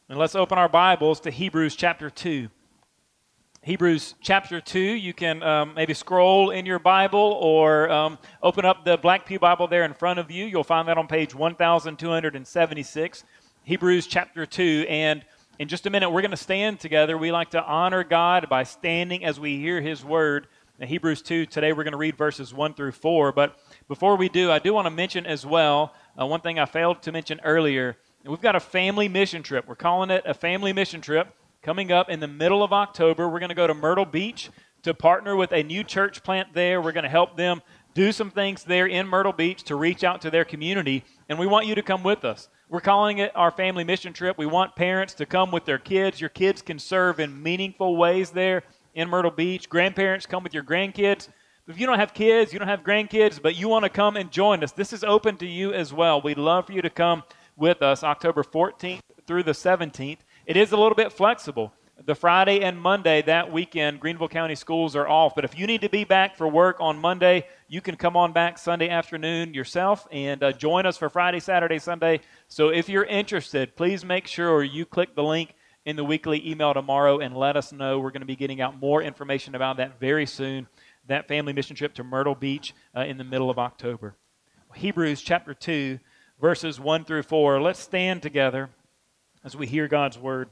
And let's open our Bibles to Hebrews chapter 2. Hebrews chapter 2, you can maybe scroll in your Bible or open up the Black Pew Bible there in front of you. You'll find that on page 1276, Hebrews chapter 2. And in just a minute, we're going to stand together. We like to honor God by standing as we hear His Word. In Hebrews 2, today we're going to read verses 1 through 4. But before we do, I do want to mention as well, one thing I failed to mention earlier. We've got a family mission trip. We're calling it a family mission trip. Coming up in the middle of October, we're going to go to Myrtle Beach to partner with a new church plant there. We're going to help them do some things there in Myrtle Beach to reach out to their community, and we want you to come with us. We're calling it our family mission trip. We want parents to come with their kids. Your kids can serve in meaningful ways there in Myrtle Beach. Grandparents, come with your grandkids. If you don't have kids, you don't have grandkids, but you want to come and join us, this is open to you as well. We'd love for you to come with us October 14th through the 17th. It is a little bit flexible. The Friday and Monday that weekend, Greenville County schools are off. But if you need to be back for work on Monday, you can come on back Sunday afternoon yourself and join us for Friday, Saturday, Sunday. So if you're interested, please make sure you click the link in the weekly email tomorrow and let us know. We're going to be getting out more information about that very soon, that family mission trip to Myrtle Beach in the middle of October. Hebrews chapter 2, verses 1 through 4. Let's stand together as we hear God's word.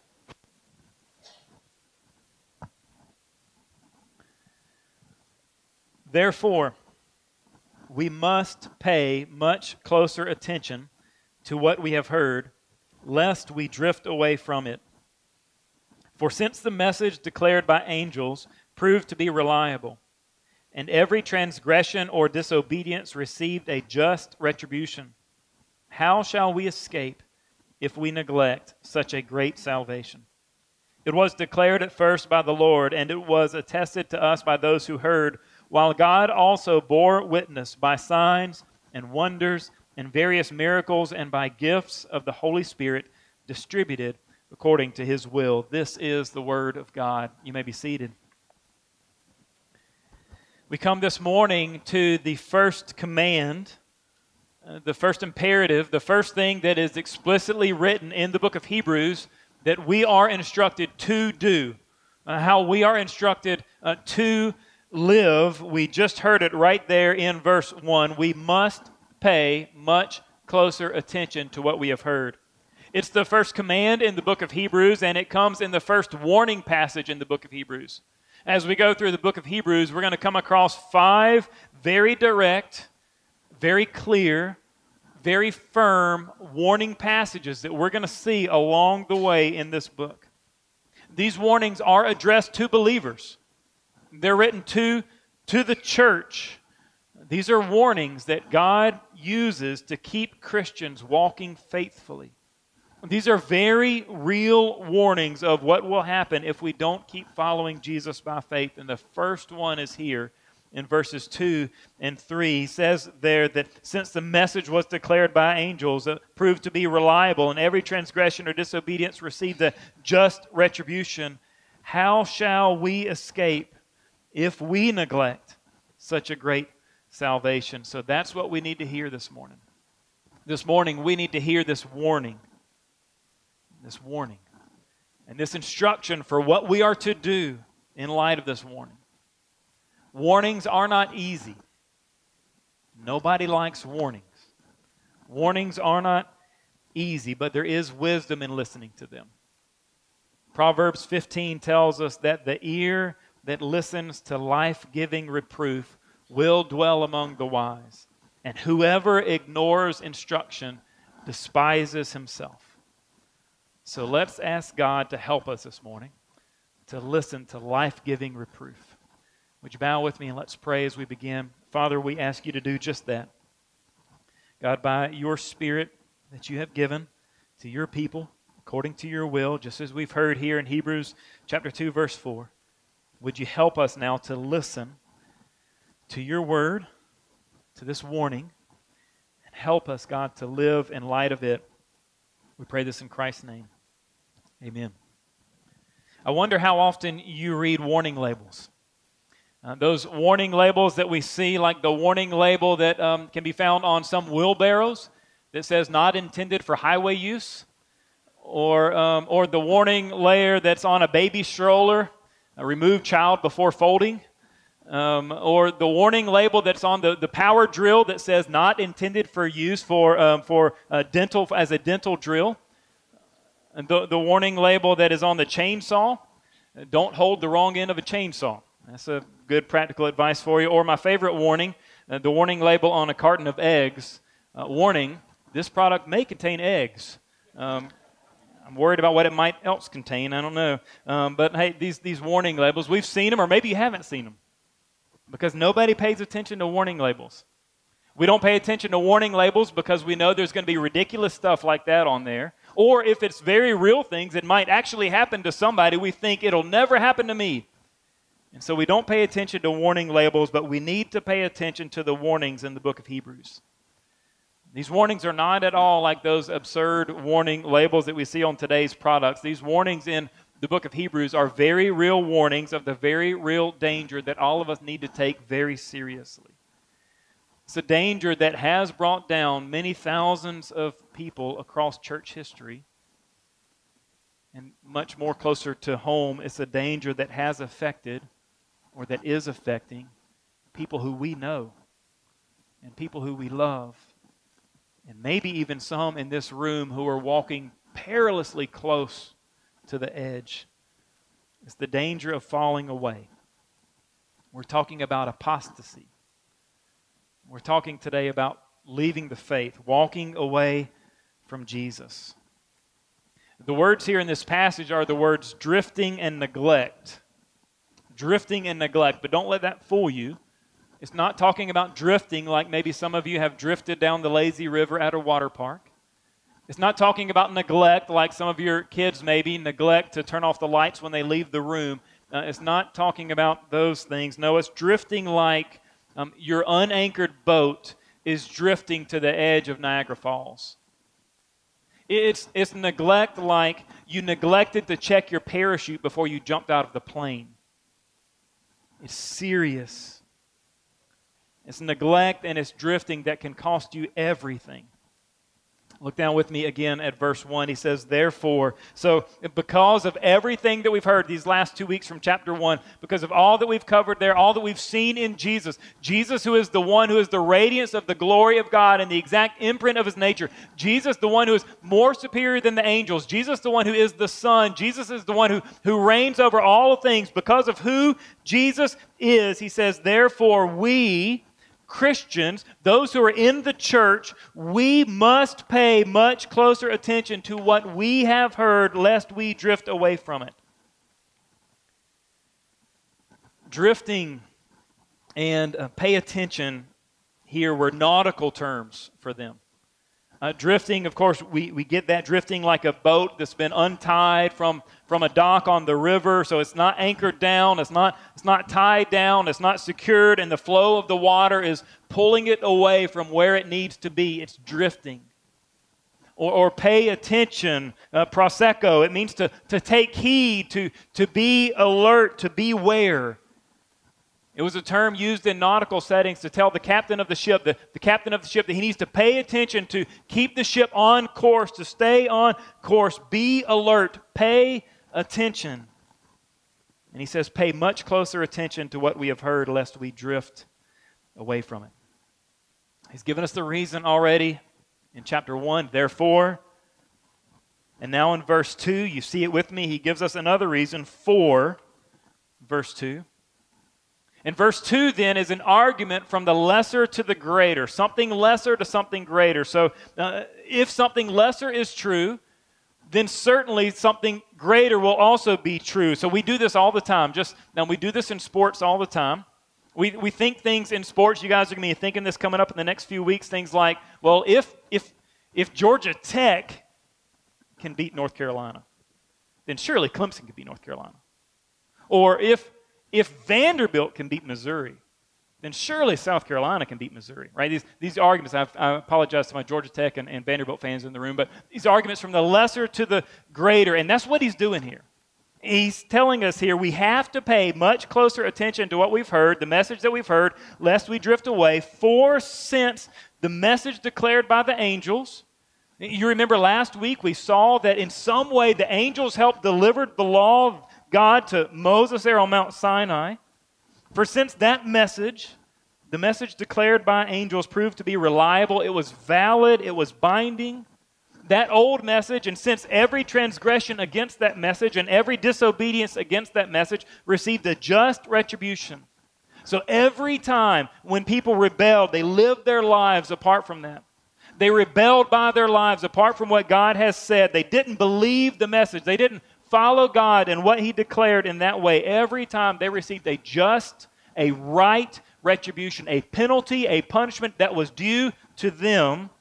Therefore, we must pay much closer attention to what we have heard, lest we drift away from it. For since the message declared by angels proved to be reliable, and every transgression or disobedience received a just retribution, how shall we escape if we neglect such a great salvation? It was declared at first by the Lord, and it was attested to us by those who heard, while God also bore witness by signs and wonders and various miracles and by gifts of the Holy Spirit distributed according to His will. This is the Word of God. You may be seated. We come this morning to the first command, the first imperative, the first thing that is explicitly written in the book of Hebrews that we are instructed to do, how we are instructed to live. We just heard it right there in verse 1. We must pay much closer attention to what we have heard. It's the first command in the book of Hebrews, and it comes in the first warning passage in the book of Hebrews. As we go through the book of Hebrews, we're going to come across 5 very direct, very clear, very firm warning passages that we're going to see along the way in this book. These warnings are addressed to believers. They're written to the church. These are warnings that God uses to keep Christians walking faithfully. These are very real warnings of what will happen if we don't keep following Jesus by faith. And the first one is here in verses 2 and 3. He says there that since the message was declared by angels, it proved to be reliable, and every transgression or disobedience received a just retribution, how shall we escape if we neglect such a great salvation? So that's what we need to hear this morning. This morning we need to hear this warning. This warning. And this instruction for what we are to do in light of this warning. Warnings are not easy. Nobody likes warnings. Warnings are not easy, but there is wisdom in listening to them. Proverbs 15 tells us that the ear that listens to life-giving reproof will dwell among the wise, and whoever ignores instruction despises himself. So let's ask God to help us this morning to listen to life-giving reproof. Would you bow with me and let's pray as we begin? Father, we ask you to do just that. God, by your Spirit that you have given to your people, according to your will, just as we've heard here in Hebrews chapter 2, verse 4, would you help us now to listen to your word, to this warning, and help us, God, to live in light of it. We pray this in Christ's name. Amen. I wonder how often you read warning labels. Those warning labels that we see, like the warning label that can be found on some wheelbarrows that says not intended for highway use, or the warning layer that's on a baby stroller, remove child before folding, or the warning label that's on the power drill that says not intended for use for dental as a dental drill, and the warning label that is on the chainsaw, don't hold the wrong end of a chainsaw. That's a good practical advice for you. Or my favorite warning, the warning label on a carton of eggs, warning, this product may contain eggs. I'm worried about what it might else contain. I don't know. But hey, these warning labels, we've seen them, or maybe you haven't seen them, because nobody pays attention to warning labels. We don't pay attention to warning labels because we know there's going to be ridiculous stuff like that on there. Or if it's very real things, it might actually happen to somebody. We think it'll never happen to me. And so we don't pay attention to warning labels, but we need to pay attention to the warnings in the book of Hebrews. These warnings are not at all like those absurd warning labels that we see on today's products. These warnings in the book of Hebrews are very real warnings of the very real danger that all of us need to take very seriously. It's a danger that has brought down many thousands of people across church history. And much more closer to home, it's a danger that has affected or that is affecting people who we know and people who we love, and maybe even some in this room who are walking perilously close to the edge. It's the danger of falling away. We're talking about apostasy. We're talking today about leaving the faith, walking away from Jesus. The words here in this passage are the words drifting and neglect. Drifting and neglect, but don't let that fool you. It's not talking about drifting like maybe some of you have drifted down the lazy river at a water park. It's not talking about neglect like some of your kids maybe neglect to turn off the lights when they leave the room. It's not talking about those things. No, it's drifting like your unanchored boat is drifting to the edge of Niagara Falls. It's neglect like you neglected to check your parachute before you jumped out of the plane. It's serious. It's neglect and it's drifting that can cost you everything. Look down with me again at verse 1. He says, therefore, so because of everything that we've heard these last 2 weeks from chapter 1, because of all that we've covered there, all that we've seen in Jesus, Jesus who is the one who is the radiance of the glory of God and the exact imprint of his nature, Jesus the one who is more superior than the angels, Jesus the one who is the Son, Jesus is the one who reigns over all things. Because of who Jesus is, he says, therefore we Christians, those who are in the church, we must pay much closer attention to what we have heard, lest we drift away from it. Drifting and pay attention here were nautical terms for them. Drifting, of course, we get that drifting like a boat that's been untied from a dock on the river, so it's not anchored down, it's not tied down, it's not secured, and the flow of the water is pulling it away from where it needs to be. It's drifting. Or pay attention, prosecco, it means to take heed, to be alert, to beware. It was a term used in nautical settings to tell the captain of the ship, the captain of the ship, that he needs to pay attention to keep the ship on course, to stay on course, be alert, pay attention. And he says, pay much closer attention to what we have heard, lest we drift away from it. He's given us the reason already in chapter 1, therefore. And now in verse 2, you see it with me, he gives us another reason for verse 2. And verse 2 then is an argument from the lesser to the greater, something lesser to something greater. So if something lesser is true, then certainly something greater will also be true. So we do this all the time. We do this in sports all the time. We think things in sports. You guys are going to be thinking this coming up in the next few weeks. Things like, well, if Georgia Tech can beat North Carolina, then surely Clemson can beat North Carolina. Or if Vanderbilt can beat Missouri, then surely South Carolina can beat Missouri, right? These arguments, I apologize to my Georgia Tech and Vanderbilt fans in the room, but these arguments from the lesser to the greater, and that's what he's doing here. He's telling us here we have to pay much closer attention to what we've heard, the message that we've heard, lest we drift away. For since the message declared by the angels You remember last week we saw that in some way the angels helped deliver the law of God to Moses there on Mount Sinai. For since that message, the message declared by angels, proved to be reliable, it was valid, it was binding, that old message, and since every transgression against that message and every disobedience against that message received a just retribution. So every time when people rebelled, they lived their lives apart from that. They rebelled by their lives apart from what God has said. They didn't believe the message. They didn't follow God and what He declared in that way. Every time they received a just, a right retribution, a penalty, a punishment that was due to them.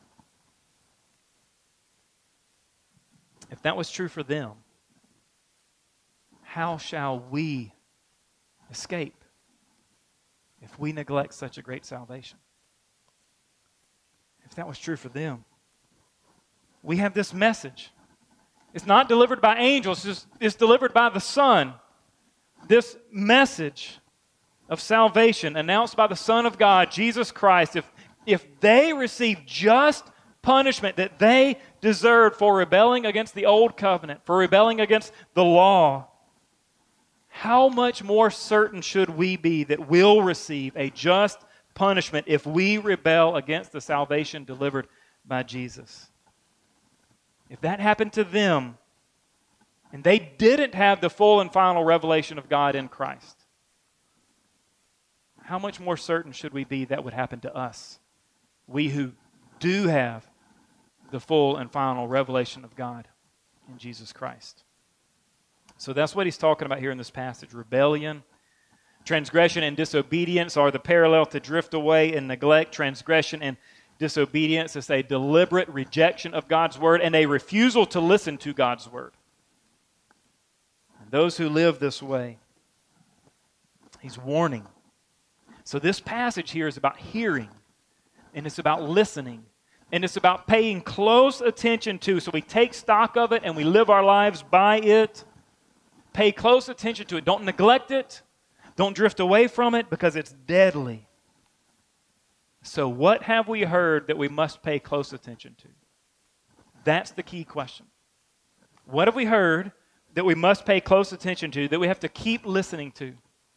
If that was true for them, how shall we escape if we neglect such a great salvation? If that was true for them, we have this message. It's not delivered by angels, it's delivered by the Son. This message of salvation announced by the Son of God, Jesus Christ, if they receive just punishment that they deserved for rebelling against the old covenant, for rebelling against the law, how much more certain should we be that we'll receive a just punishment if we rebel against the salvation delivered by Jesus? If that happened to them, and they didn't have the full and final revelation of God in Christ, how much more certain should we be that would happen to us, we who do have the full and final revelation of God in Jesus Christ? So that's what he's talking about here in this passage. Rebellion, transgression, and disobedience are the parallel to drift away and neglect. Transgression and disobedience is a deliberate rejection of God's word and a refusal to listen to God's word. And those who live this way, he's warning. So this passage here is about hearing, and it's about listening, and it's about paying close attention to. So we take stock of it and we live our lives by it. Pay close attention to it. Don't neglect it. Don't drift away from it because it's deadly. So what have we heard that we must pay close attention to? That's the key question. What have we heard that we must pay close attention to, that we have to keep listening to?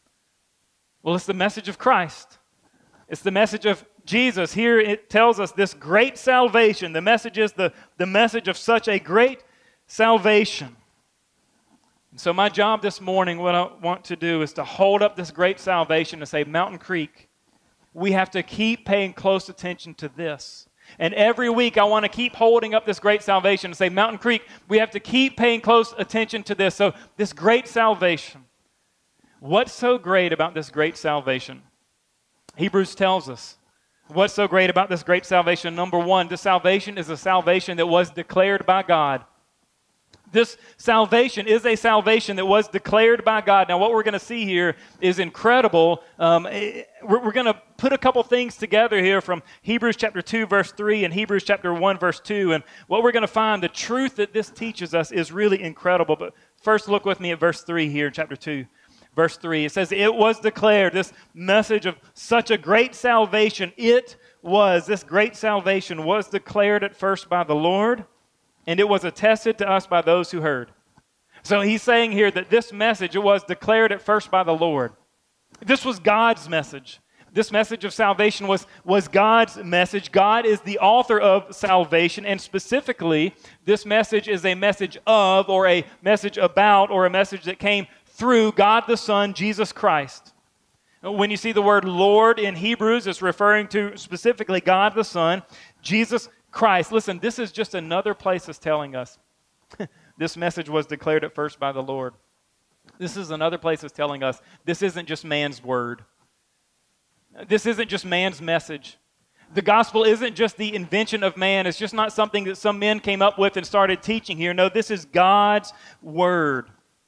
Well, it's the message of Christ. It's the message of Jesus. Here it tells us this great salvation. The message is the message of such a great salvation. And so my job this morning, what I want to do is to hold up this great salvation and say, Mountain Creek, we have to keep paying close attention to this. And every week I want to keep holding up this great salvation and say, Mountain Creek, we have to keep paying close attention to this. So this great salvation. What's so great about this great salvation? Hebrews tells us what's so great about this great salvation. Number one, this salvation is a salvation that was declared by God. This salvation is a salvation that was declared by God. Now, what we're going to see here is incredible. We're going to put a couple things together here from Hebrews chapter 2, verse 3, and Hebrews chapter 1, verse 2. And what we're going to find, the truth that this teaches us is really incredible. But first, look with me at verse 3 here in chapter 2. Verse 3, it says, it was declared, this message of such a great salvation, this great salvation was declared at first by the Lord, and it was attested to us by those who heard. So he's saying here that this message, it was declared at first by the Lord. This was God's message. This message of salvation was God's message. God is the author of salvation, and specifically, this message is a message of, or a message about, or a message that came through God the Son, Jesus Christ. When you see the word Lord in Hebrews, it's referring to specifically God the Son, Jesus Christ. Listen, this is just another place that's telling us this message was declared at first by the Lord. This is another place that's telling us this isn't just man's word. This isn't just man's message. The gospel isn't just the invention of man. It's just not something that some men came up with and started teaching here. No, this is God's word.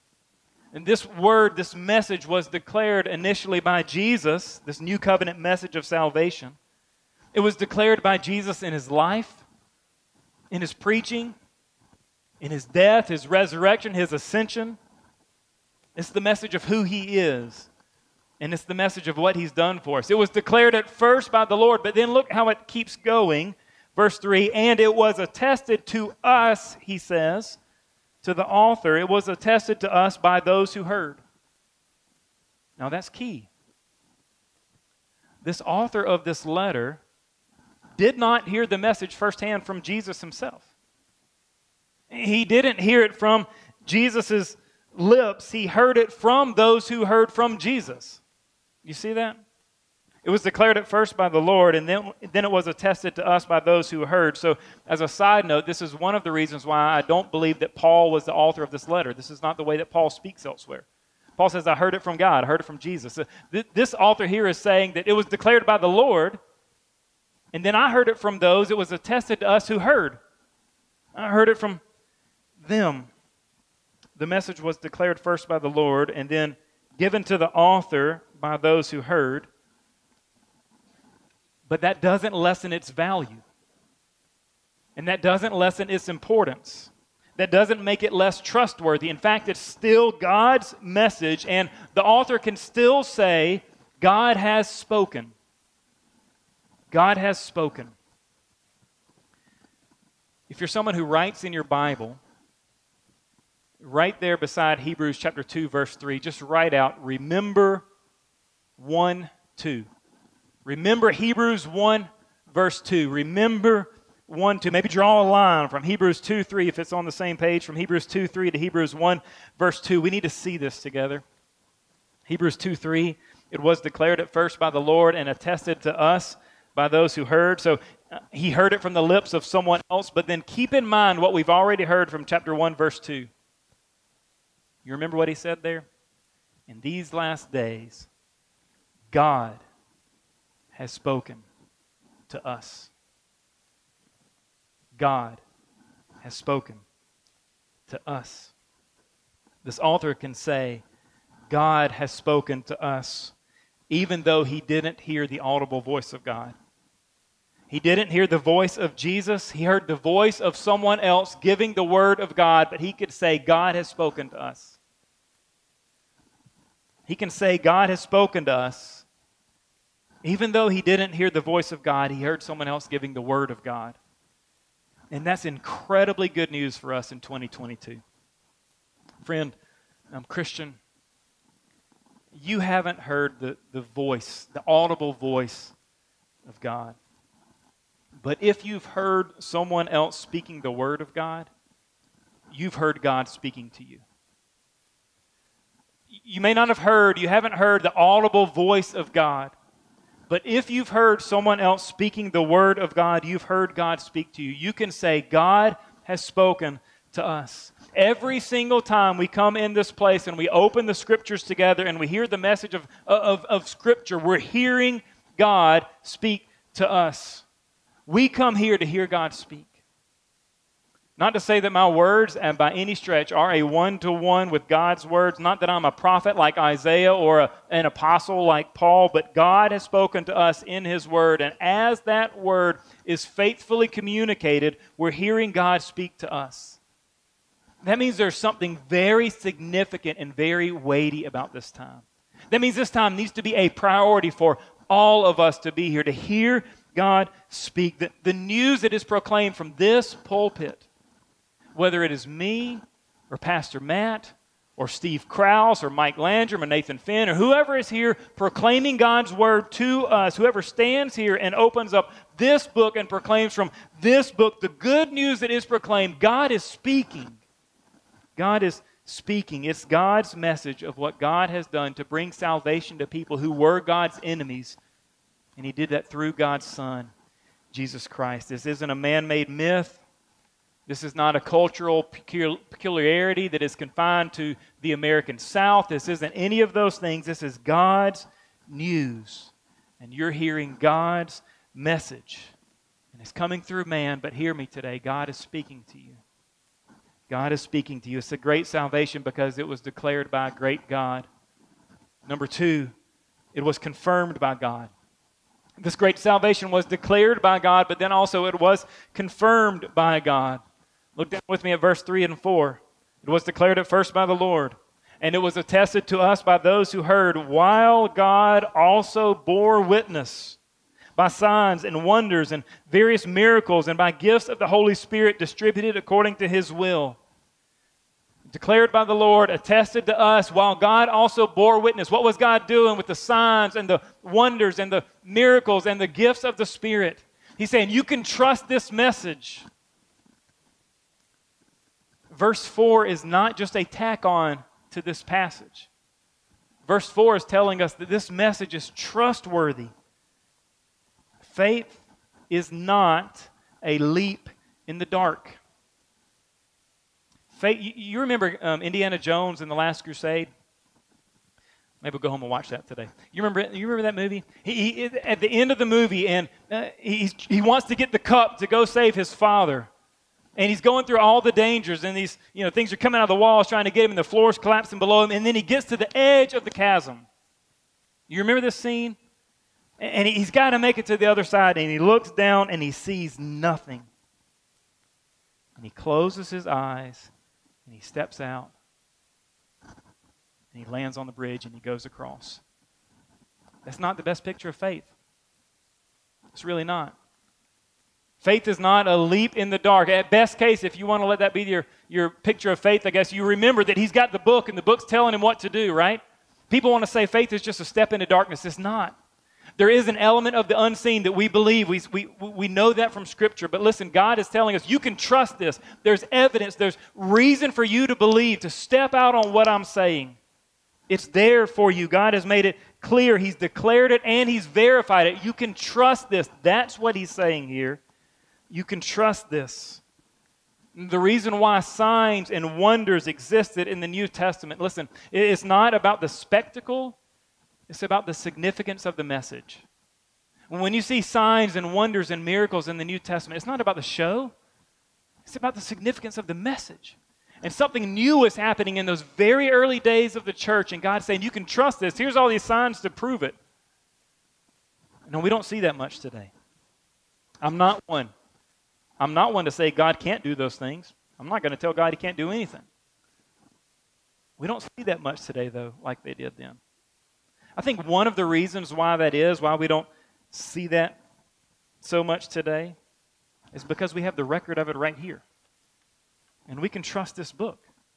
And this word, this message was declared initially by Jesus, this new covenant message of salvation. It was declared by Jesus in his life, in his preaching, in his death, his resurrection, his ascension. It's the message of who he is, and it's the message of what he's done for us. It was declared at first by the Lord, but then look how it keeps going. Verse 3, and it was attested to us, he says, to the author, it was attested to us by those who heard. Now that's key. This author of this letter did not hear the message firsthand from Jesus himself. He didn't hear it from Jesus' lips. He heard it from those who heard from Jesus. You see that? It was declared at first by the Lord, and then it was attested to us by those who heard. So as a side note, this is one of the reasons why I don't believe that Paul was the author of this letter. This is not the way that Paul speaks elsewhere. Paul says, I heard it from God. I heard it from Jesus. This author here is saying that it was declared by the Lord, and then I heard it from those. It was attested to us who heard. I heard it from them. The message was declared first by the Lord, and then given to the author by those who heard. But that doesn't lessen its value. And that doesn't lessen its importance. That doesn't make it less trustworthy. In fact, it's still God's message, and the author can still say, God has spoken. God has spoken. If you're someone who writes in your Bible, right there beside Hebrews chapter 2, verse 3, just write out, remember 1:2. Remember Hebrews 1, verse 2. Remember 1:2. Maybe draw a line from Hebrews 2:3 if it's on the same page, from Hebrews 2:3 to Hebrews 1, verse 2. We need to see this together. Hebrews 2:3, it was declared at first by the Lord and attested to us by those who heard. So he heard it from the lips of someone else, but then keep in mind what we've already heard from chapter 1, verse 2. You remember what he said there? In these last days, God has spoken to us. God has spoken to us. This author can say, God has spoken to us, even though he didn't hear the audible voice of God. He didn't hear the voice of Jesus. He heard the voice of someone else giving the word of God, but he could say, God has spoken to us. He can say, God has spoken to us. Even though he didn't hear the voice of God, he heard someone else giving the word of God. And that's incredibly good news for us in 2022. Friend, Christian, you haven't heard the voice, the audible voice of God. But if you've heard someone else speaking the word of God, you've heard God speaking to you. You may not have heard, you haven't heard the audible voice of God. But if you've heard someone else speaking the word of God, you've heard God speak to you. You can say, God has spoken to us. Every single time we come in this place and we open the Scriptures together and we hear the message of Scripture, we're hearing God speak to us. We come here to hear God speak. Not to say that my words, and by any stretch, are a one-to-one with God's words. Not that I'm a prophet like Isaiah or an apostle like Paul, but God has spoken to us in His Word. And as that Word is faithfully communicated, we're hearing God speak to us. That means there's something very significant and very weighty about this time. That means this time needs to be a priority for all of us to be here, to hear God speak. The news that is proclaimed from this pulpit, whether it is me or Pastor Matt or Steve Krause or Mike Landrum or Nathan Finn or whoever is here proclaiming God's word to us, whoever stands here and opens up this book and proclaims from this book the good news that is proclaimed, God is speaking. God is speaking. It's God's message of what God has done to bring salvation to people who were God's enemies. And He did that through God's Son, Jesus Christ. This isn't a man-made myth. This is not a cultural peculiarity that is confined to the American South. This isn't any of those things. This is God's news. And you're hearing God's message. And it's coming through man, but hear me today. God is speaking to you. God is speaking to you. It's a great salvation because it was declared by a great God. Number two, it was confirmed by God. This great salvation was declared by God, but then also it was confirmed by God. Look down with me at verse 3 and 4. It was declared at first by the Lord, and it was attested to us by those who heard, while God also bore witness by signs and wonders and various miracles and by gifts of the Holy Spirit distributed according to His will. Declared by the Lord, attested to us, while God also bore witness. What was God doing with the signs and the wonders and the miracles and the gifts of the Spirit? He's saying, you can trust this message. Verse 4 is not just a tack on to this passage. Verse 4 is telling us that this message is trustworthy. Faith is not a leap in the dark. Faith, you remember Indiana Jones in The Last Crusade? Maybe we'll go home and watch that today. You remember that movie? He at the end of the movie, and he wants to get the cup to go save his father. And he's going through all the dangers, and these things are coming out of the walls trying to get him, and the floor's collapsing below him, and then he gets to the edge of the chasm. You remember this scene? And he's got to make it to the other side, and he looks down, and he sees nothing. And he closes his eyes, and he steps out, and he lands on the bridge, and he goes across. That's not the best picture of faith. It's really not. Faith is not a leap in the dark. At best case, if you want to let that be your picture of faith, I guess you remember that he's got the book, and the book's telling him what to do, right? People want to say faith is just a step into darkness. It's not. There is an element of the unseen that we believe. We know that from Scripture. But listen, God is telling us, you can trust this. There's evidence. There's reason for you to believe, to step out on what I'm saying. It's there for you. God has made it clear. He's declared it and He's verified it. You can trust this. That's what He's saying here. You can trust this. The reason why signs and wonders existed in the New Testament, listen, it's not about the spectacle. It's about the significance of the message. When you see signs and wonders and miracles in the New Testament, it's not about the show. It's about the significance of the message. And something new is happening in those very early days of the church, and God's saying, you can trust this. Here's all these signs to prove it. No, we don't see that much today. I'm not one to say God can't do those things. I'm not going to tell God He can't do anything. We don't see that much today, though, like they did then. I think one of the reasons why that is, why we don't see that so much today, is because we have the record of it right here. And we can trust this book.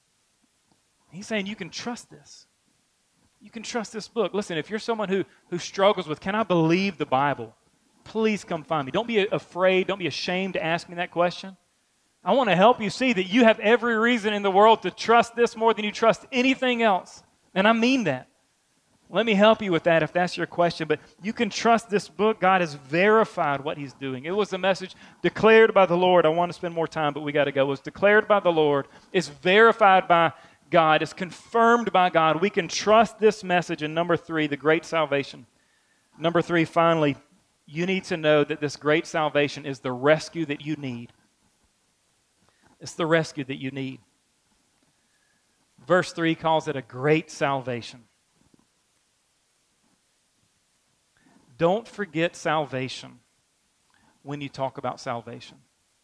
He's saying you can trust this. You can trust this book. Listen, if you're someone who struggles with, can I believe the Bible? Please come find me. Don't be afraid. Don't be ashamed to ask me that question. I want to help you see that you have every reason in the world to trust this more than you trust anything else. And I mean that. Let me help you with that if that's your question. But you can trust this book. God has verified what He's doing. It was a message declared by the Lord. I want to spend more time, but we got to go. It was declared by the Lord. It's verified by God. It's confirmed by God. We can trust this message. And number 3, the great salvation. Number 3, finally, you need to know that this great salvation is the rescue that you need. It's the rescue that you need. Verse 3 calls it a great salvation. Don't forget salvation when you talk about salvation.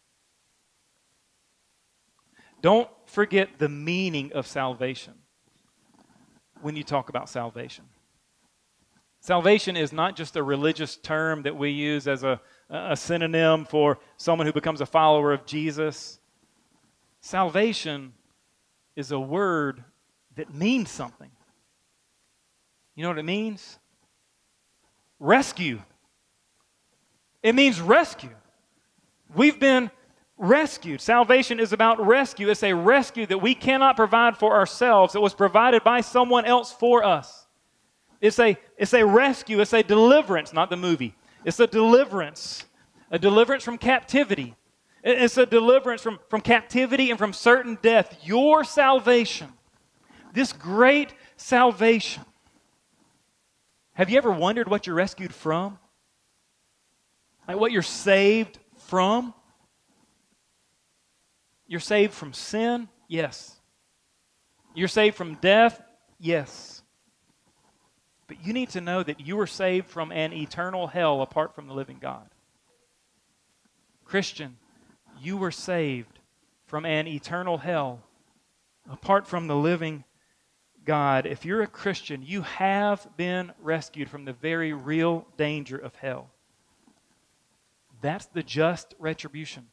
Don't forget the meaning of salvation when you talk about salvation. Salvation is not just a religious term that we use as a synonym for someone who becomes a follower of Jesus. Salvation is a word that means something. You know what it means? Rescue. It means rescue. We've been rescued. Salvation is about rescue. It's a rescue that we cannot provide for ourselves. It was provided by someone else for us. It's a rescue. It's a deliverance, not the movie. It's a deliverance from captivity. It's a deliverance from captivity and from certain death. Your salvation, this great salvation. Have you ever wondered what you're rescued from? Like what you're saved from? You're saved from sin? Yes. You're saved from death? Yes. But you need to know that you are saved from an eternal hell apart from the living God. Christian, you were saved from an eternal hell apart from the living God. If you're a Christian, you have been rescued from the very real danger of hell. That's the just retribution.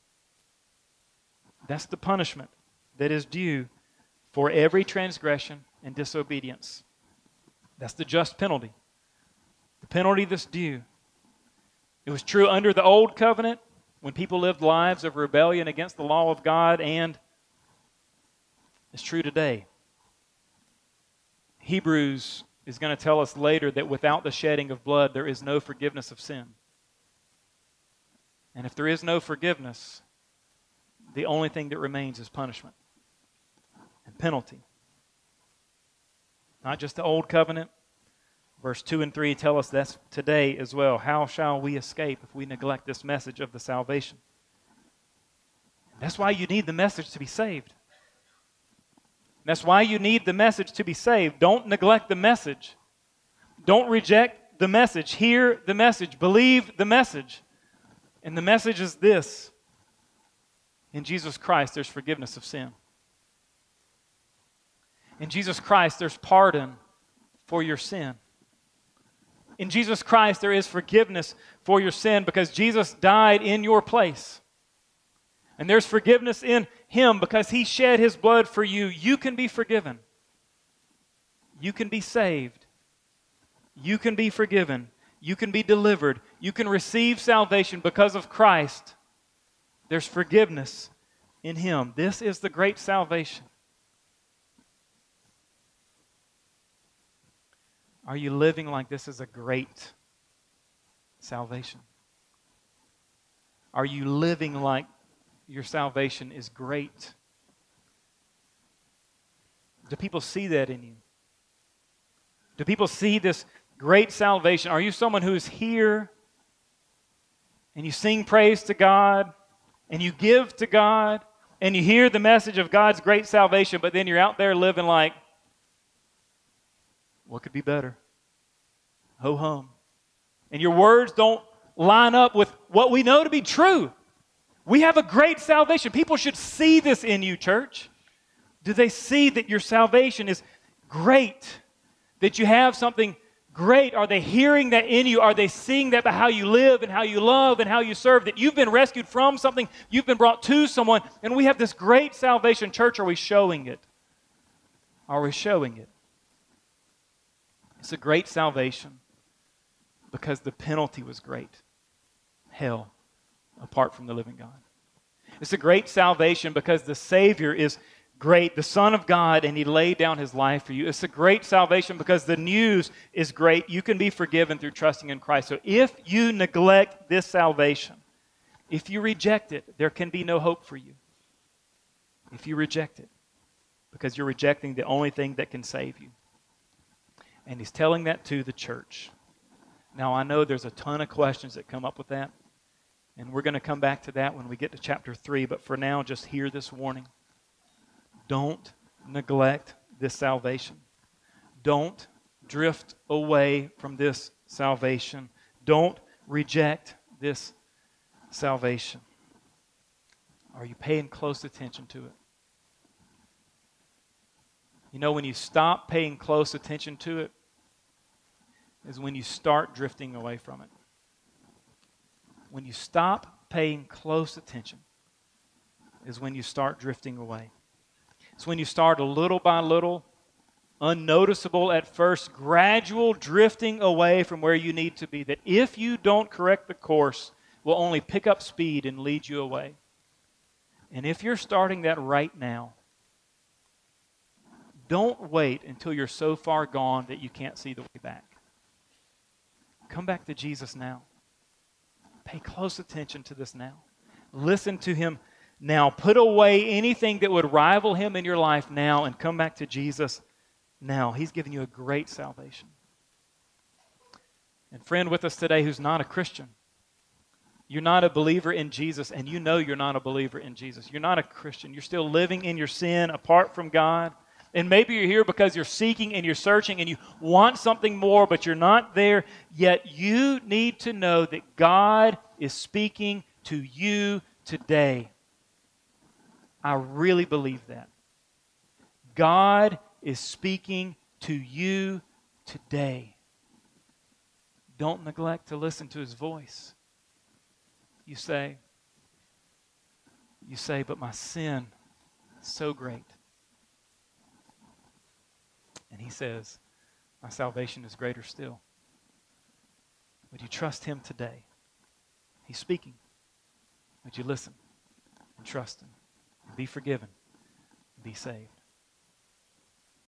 That's the punishment that is due for every transgression and disobedience. That's the just penalty. The penalty that's due. It was true under the old covenant when people lived lives of rebellion against the law of God, and it's true today. Hebrews is going to tell us later that without the shedding of blood, there is no forgiveness of sin. And if there is no forgiveness, the only thing that remains is punishment and penalty. Not just the old covenant. Verse 2 and 3 tell us that's today as well. How shall we escape if we neglect this message of the salvation? That's why you need the message to be saved. That's why you need the message to be saved. Don't neglect the message. Don't reject the message. Hear the message. Believe the message. And the message is this. In Jesus Christ, there's forgiveness of sin. In Jesus Christ, there's pardon for your sin. In Jesus Christ, there is forgiveness for your sin because Jesus died in your place. And there's forgiveness in Him because He shed His blood for you. You can be forgiven. You can be saved. You can be forgiven. You can be delivered. You can receive salvation because of Christ. There's forgiveness in Him. This is the great salvation. Are you living like this is a great salvation? Are you living like your salvation is great? Do people see that in you? Do people see this great salvation? Are you someone who's here and you sing praise to God and you give to God and you hear the message of God's great salvation, but then you're out there living like, what could be better? Ho hum. And your words don't line up with what we know to be true. We have a great salvation. People should see this in you, church. Do they see that your salvation is great? That you have something great? Are they hearing that in you? Are they seeing that by how you live and how you love and how you serve? That you've been rescued from something, you've been brought to someone, and we have this great salvation. Church, are we showing it? Are we showing it? It's a great salvation because the penalty was great. Hell, apart from the living God. It's a great salvation because the Savior is great, the Son of God, and He laid down His life for you. It's a great salvation because the news is great. You can be forgiven through trusting in Christ. So if you neglect this salvation, if you reject it, there can be no hope for you. If you reject it, because you're rejecting the only thing that can save you. And He's telling that to the church. Now, I know there's a ton of questions that come up with that, and we're going to come back to that when we get to chapter 3, but for now, just hear this warning. Don't neglect this salvation. Don't drift away from this salvation. Don't reject this salvation. Are you paying close attention to it? You know, when you stop paying close attention to it, is when you start drifting away from it. When you stop paying close attention is when you start drifting away. It's when you start a little by little, unnoticeable at first, gradual drifting away from where you need to be. That if you don't correct the course, will only pick up speed and lead you away. And if you're starting that right now, don't wait until you're so far gone that you can't see the way back. Come back to Jesus now. Pay close attention to this now. Listen to Him now. Put away anything that would rival Him in your life now and come back to Jesus now. He's given you a great salvation. And friend with us today who's not a Christian, you're not a believer in Jesus, and you know you're not a believer in Jesus. You're not a Christian. You're still living in your sin apart from God. And maybe you're here because you're seeking and you're searching and you want something more, but you're not there yet. You need to know that God is speaking to you today. I really believe that. God is speaking to you today. Don't neglect to listen to His voice. You say, but my sin is so great. And he says, my salvation is greater still. Would you trust him today? He's speaking. Would you listen and trust him and be forgiven and be saved?